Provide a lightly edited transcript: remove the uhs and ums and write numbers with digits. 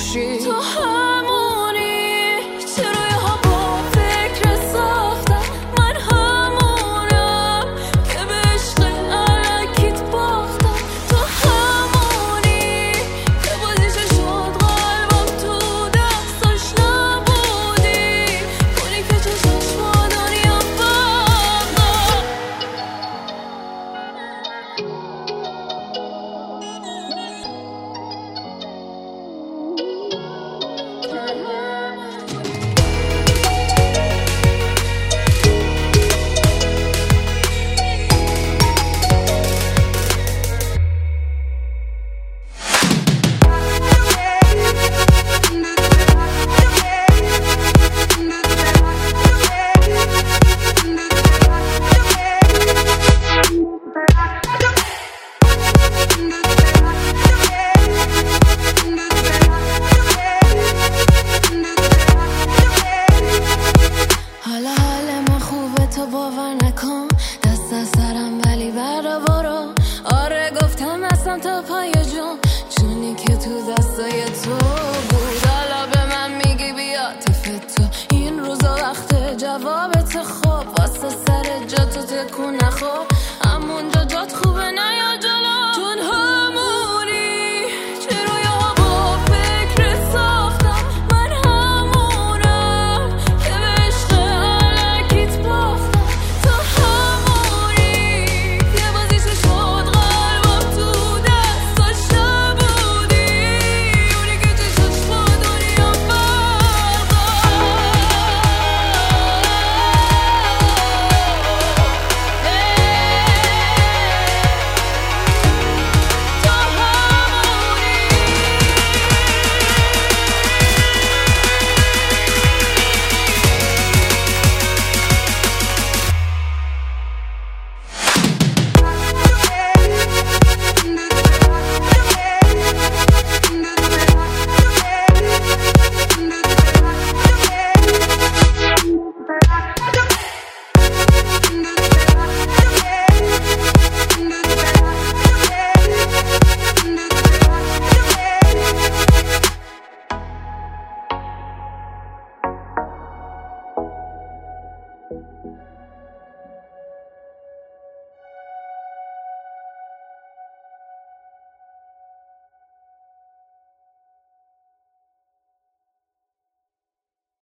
باشی. تو همونی چرا یه ها با فکر ساختم، من همونم که به عشق علکیت باختم. تو همونی که بازیشه شد قلبم تو دستاش نبودی، کنی که چشمش با دنیا حالا حال من خوبه تو باور نکن، دست از سرم ولی برا برو. آره گفتم اصلا تا پای جون